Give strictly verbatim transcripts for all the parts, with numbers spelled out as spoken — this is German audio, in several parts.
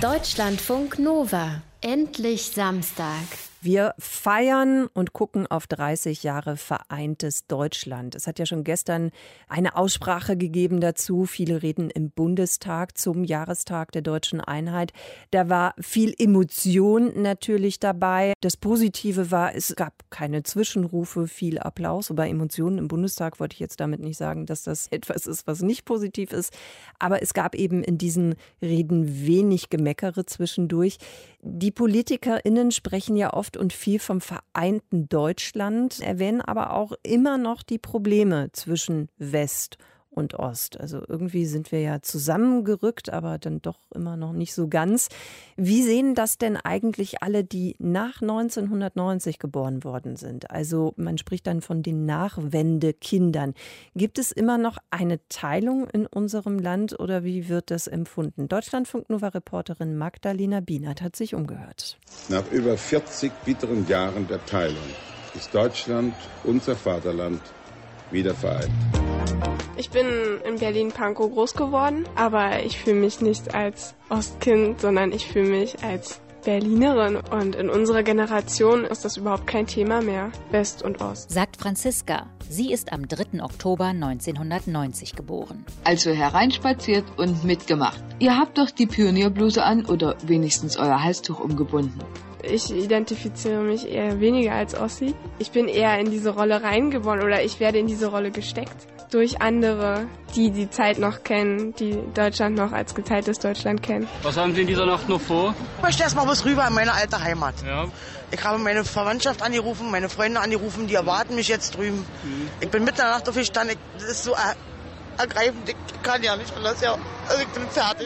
Deutschlandfunk Nova. Endlich Samstag. Wir feiern und gucken auf dreißig Jahre vereintes Deutschland. Es hat ja schon gestern eine Aussprache gegeben dazu. Viele reden im Bundestag zum Jahrestag der deutschen Einheit. Da war viel Emotion natürlich dabei. Das Positive war, es gab keine Zwischenrufe, viel Applaus. Aber Emotionen im Bundestag wollte ich jetzt damit nicht sagen, dass das etwas ist, was nicht positiv ist. Aber es gab eben in diesen Reden wenig Gemeckere zwischendurch. Die PolitikerInnen sprechen ja oft und viel vom vereinten Deutschland, erwähnen aber auch immer noch die Probleme zwischen West und Ost. Also irgendwie sind wir ja zusammengerückt, aber dann doch immer noch nicht so ganz. Wie sehen das denn eigentlich alle, die nach neunzehnhundertneunzig geboren worden sind? Also man spricht dann von den Nachwendekindern. Gibt es immer noch eine Teilung in unserem Land oder wie wird das empfunden? Deutschlandfunk Nova-Reporterin Magdalena Bienert hat sich umgehört. Nach über vierzig bitteren Jahren der Teilung ist Deutschland, unser Vaterland, wieder vereint. Ich bin in Berlin-Pankow groß geworden, aber ich fühle mich nicht als Ostkind, sondern ich fühle mich als Berlinerin. Und in unserer Generation ist das überhaupt kein Thema mehr, West und Ost. Sagt Franziska. Sie ist am dritten Oktober neunzehnhundertneunzig geboren. Also hereinspaziert und mitgemacht. Ihr habt doch die Pionierbluse an oder wenigstens euer Halstuch umgebunden. Ich identifiziere mich eher weniger als Ossi. Ich bin eher in diese Rolle reingeboren oder ich werde in diese Rolle gesteckt. Durch andere, die die Zeit noch kennen, die Deutschland noch als geteiltes Deutschland kennen. Was haben Sie in dieser Nacht noch vor? Ich möchte erst mal was rüber in meine alte Heimat. Ja. Ich habe meine Verwandtschaft angerufen, meine Freunde angerufen, die erwarten mich jetzt drüben. Mhm. Ich bin mitten in der Nacht aufgestanden, ich, das ist so er, ergreifend, ich kann ja nicht anders, ja. Also ich bin fertig.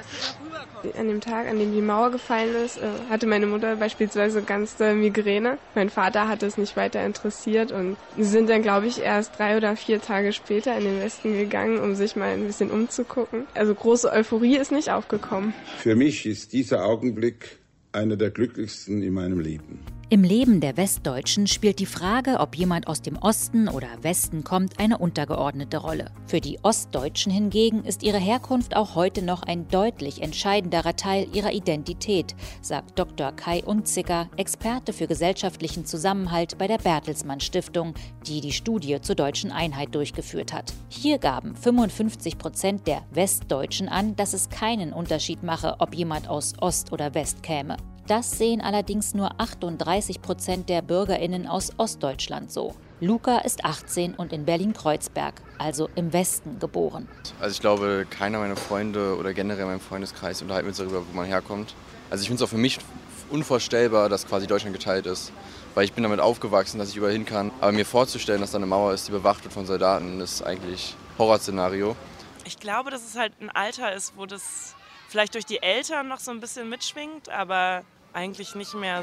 An dem Tag, an dem die Mauer gefallen ist, hatte meine Mutter beispielsweise ganz doll Migräne. Mein Vater hatte es nicht weiter interessiert und sie sind dann, glaube ich, erst drei oder vier Tage später in den Westen gegangen, um sich mal ein bisschen umzugucken. Also große Euphorie ist nicht aufgekommen. Für mich ist dieser Augenblick einer der glücklichsten in meinem Leben. Im Leben der Westdeutschen spielt die Frage, ob jemand aus dem Osten oder Westen kommt, eine untergeordnete Rolle. Für die Ostdeutschen hingegen ist ihre Herkunft auch heute noch ein deutlich entscheidenderer Teil ihrer Identität, sagt Doktor Kai Unzicker, Experte für gesellschaftlichen Zusammenhalt bei der Bertelsmann Stiftung, die die Studie zur deutschen Einheit durchgeführt hat. Hier gaben fünfundfünfzig Prozent der Westdeutschen an, dass es keinen Unterschied mache, ob jemand aus Ost oder West käme. Das sehen allerdings nur achtunddreißig Prozent der BürgerInnen aus Ostdeutschland so. Luca ist achtzehn und in Berlin-Kreuzberg, also im Westen, geboren. Also ich glaube, keiner meiner Freunde oder generell mein Freundeskreis unterhalten uns darüber, wo man herkommt. Also ich finde es auch für mich unvorstellbar, dass quasi Deutschland geteilt ist. Weil ich bin damit aufgewachsen, dass ich überall hin kann. Aber mir vorzustellen, dass da eine Mauer ist, die bewacht wird von Soldaten, ist eigentlich Horrorszenario. Ich glaube, dass es halt ein Alter ist, wo das vielleicht durch die Eltern noch so ein bisschen mitschwingt, aber eigentlich nicht mehr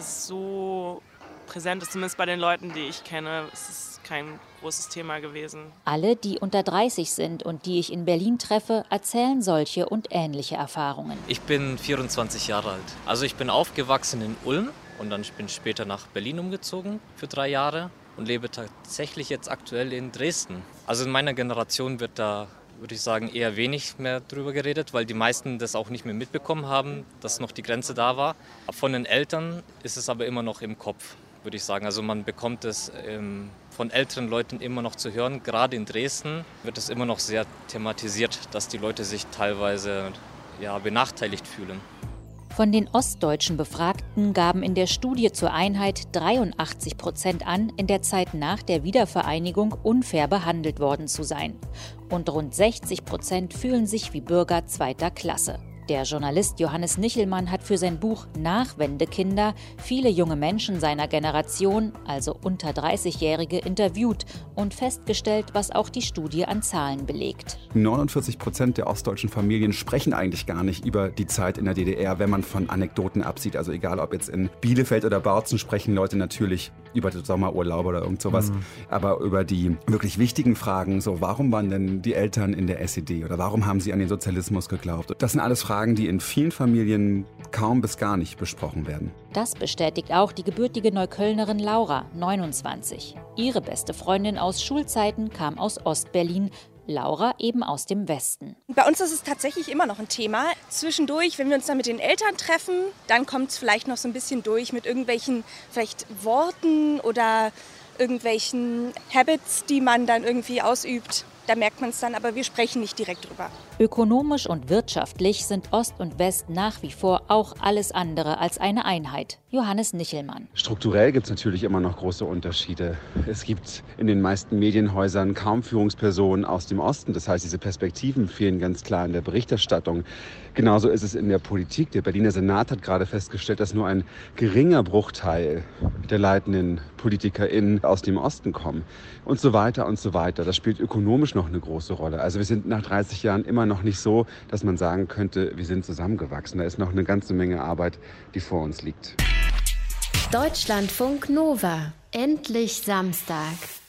so präsent ist, zumindest bei den Leuten, die ich kenne. Es ist kein großes Thema gewesen. Alle, die unter dreißig sind und die ich in Berlin treffe, erzählen solche und ähnliche Erfahrungen. Ich bin vierundzwanzig Jahre alt. Also ich bin aufgewachsen in Ulm und dann bin ich später nach Berlin umgezogen für drei Jahre und lebe tatsächlich jetzt aktuell in Dresden. Also in meiner Generation wird da, würde ich sagen, eher wenig mehr drüber geredet, weil die meisten das auch nicht mehr mitbekommen haben, dass noch die Grenze da war. Von den Eltern ist es aber immer noch im Kopf, würde ich sagen. Also man bekommt es ähm, von älteren Leuten immer noch zu hören. Gerade in Dresden wird es immer noch sehr thematisiert, dass die Leute sich teilweise ja, benachteiligt fühlen. Von den ostdeutschen Befragten gaben in der Studie zur Einheit dreiundachtzig Prozent an, in der Zeit nach der Wiedervereinigung unfair behandelt worden zu sein. Und rund sechzig Prozent fühlen sich wie Bürger zweiter Klasse. Der Journalist Johannes Nichelmann hat für sein Buch Nachwendekinder viele junge Menschen seiner Generation, also unter dreißigjährige, interviewt und festgestellt, was auch die Studie an Zahlen belegt. neunundvierzig Prozent der ostdeutschen Familien sprechen eigentlich gar nicht über die Zeit in der D D R, wenn man von Anekdoten absieht. Also egal, ob jetzt in Bielefeld oder Bautzen, sprechen Leute natürlich über die Sommerurlaube oder irgend sowas. Mhm. Aber über die wirklich wichtigen Fragen, so warum waren denn die Eltern in der S E D oder warum haben sie an den Sozialismus geglaubt? Das sind alles Fragen, die in vielen Familien kaum bis gar nicht besprochen werden. Das bestätigt auch die gebürtige Neuköllnerin Laura, neunundzwanzig. Ihre beste Freundin aus Schulzeiten kam aus Ostberlin, Laura eben aus dem Westen. Bei uns ist es tatsächlich immer noch ein Thema. Zwischendurch, wenn wir uns dann mit den Eltern treffen, dann kommt es vielleicht noch so ein bisschen durch mit irgendwelchen vielleicht Worten oder irgendwelchen Habits, die man dann irgendwie ausübt. Da merkt man es dann, aber wir sprechen nicht direkt drüber. Ökonomisch und wirtschaftlich sind Ost und West nach wie vor auch alles andere als eine Einheit. Johannes Nichelmann. Strukturell gibt es natürlich immer noch große Unterschiede. Es gibt in den meisten Medienhäusern kaum Führungspersonen aus dem Osten. Das heißt, diese Perspektiven fehlen ganz klar in der Berichterstattung. Genauso ist es in der Politik. Der Berliner Senat hat gerade festgestellt, dass nur ein geringer Bruchteil der leitenden PolitikerInnen aus dem Osten kommen. Und so weiter und so weiter. Das spielt ökonomisch noch eine große Rolle. Also wir sind nach dreißig Jahren immer noch nicht so, dass man sagen könnte, wir sind zusammengewachsen. Da ist noch eine ganze Menge Arbeit, die vor uns liegt. Deutschlandfunk Nova. Endlich Samstag.